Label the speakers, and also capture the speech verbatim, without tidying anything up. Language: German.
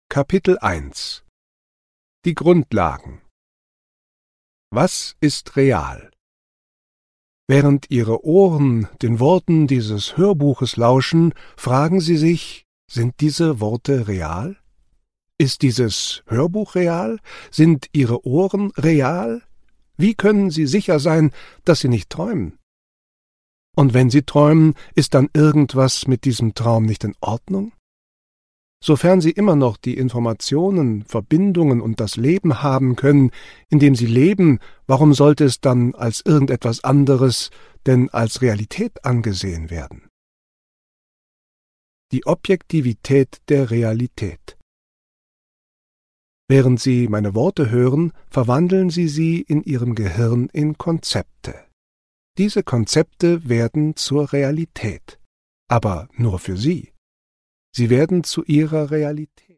Speaker 1: Kapitel eins Die Grundlagen. Was ist real? Während Ihre Ohren den Worten dieses Hörbuches lauschen, fragen Sie sich, sind diese Worte real? Ist dieses Hörbuch real? Sind Ihre Ohren real? Wie können Sie sicher sein, dass Sie nicht träumen? Und wenn Sie träumen, ist dann irgendwas mit diesem Traum nicht in Ordnung? Sofern Sie immer noch die Informationen, Verbindungen und das Leben haben können, in dem Sie leben, warum sollte es dann als irgendetwas anderes denn als Realität angesehen werden? Die Objektivität der Realität. Während Sie meine Worte hören, verwandeln Sie sie in Ihrem Gehirn in Konzepte. Diese Konzepte werden zur Realität, aber nur für Sie. Sie werden zu Ihrer Realität.